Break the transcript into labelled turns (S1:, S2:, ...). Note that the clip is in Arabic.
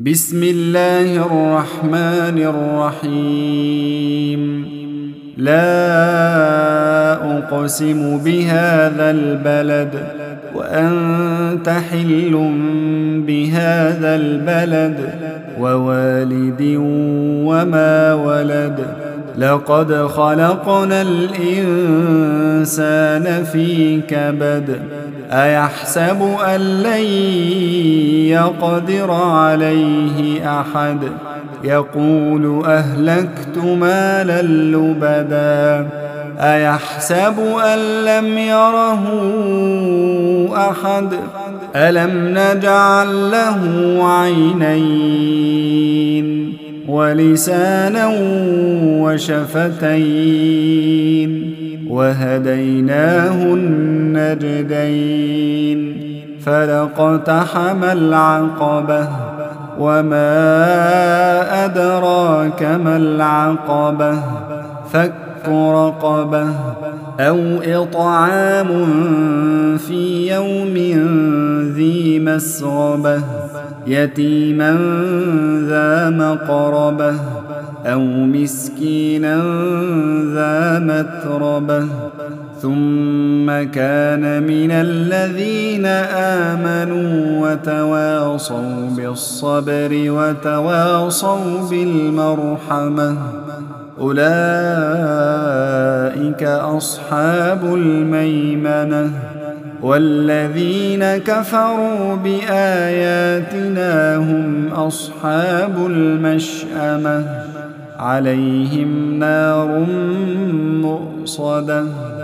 S1: بسم الله الرحمن الرحيم. لا أقسم بهذا البلد وأنت حل بهذا البلد ووالد وما ولد. لقد خلقنا الإنسان في كبد. أيحسب أن لن يقدر عليه أحد. يقول أهلكت مالا لبدا. أيحسب أن لم يره أحد. ألم نجعل له عينين ولسانا وشفتين وهديناه النجدين. فلاقتحم العقبة وما أدراك ما العقبة. فك رقبة أو إطعام في يوم ذي مسغبة يتيما ذا مقربة أو مسكينا ذا متربة. ثم كان من الذين آمنوا وتواصوا بالصبر وتواصوا بالمرحمة. أولئك أصحاب الميمنة. والذين كفروا بآياتنا هم أصحاب المشأمة. عليهم نار مؤصدة.